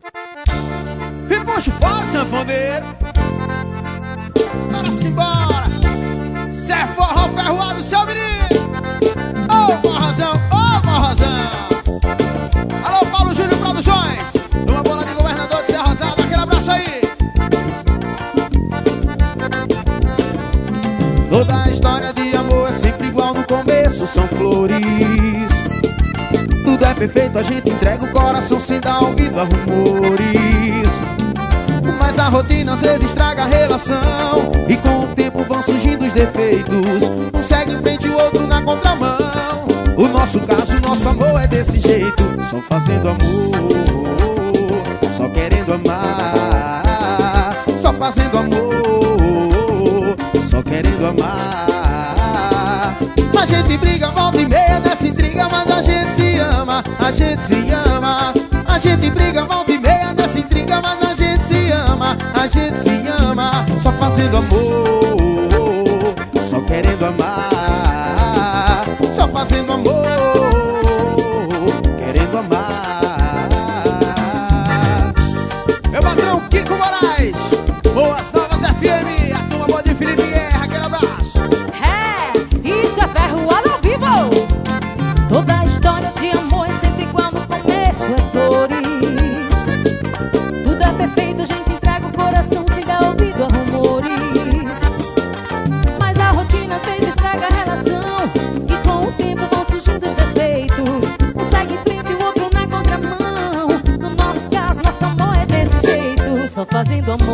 E puxa o forte, sanfoneiro. Bora simbora. Cê é forró ferroado, seu menino. Ô, Morrazão, ô, Morrazão. Alô, Paulo Júnior Produções. Uma bola de governador de Serra Rosada. Aquele abraço aí. Toda a história de amor é sempre igual no começo, são flores. Tudo é perfeito, a gente entrega o coração sem dar ouvido a rumores. Mas a rotina às vezes estraga a relação, e com o tempo vão surgindo os defeitos. Um segue em frente, o outro na contramão. O nosso caso, o nosso amor é desse jeito. Só fazendo amor, só querendo amar. Só fazendo amor, só querendo amar. A gente briga, volta e meia nessa intriga, mas a gente se ama, a gente se ama. A gente briga, volta e meia nessa intriga, mas a gente se ama, a gente se ama. Só fazendo amor, só querendo amar. Só fazendo amor, querendo amar. Meu patrão Kiko Moraes, Boas Novas FM, a turma boa de Felipe Guerra, aquele abraço. É, isso é ferroado ao vivo. Toda a história de amor é sempre igual no começo, é flores. Tudo é perfeito, a gente entrega o coração sem dar ouvido a rumores. Mas a rotina às vezes estraga a relação, e com o tempo vão surgindo os defeitos. Um segue em frente, o outro na contramão. No nosso caso, nosso amor é desse jeito. Só fazendo amor,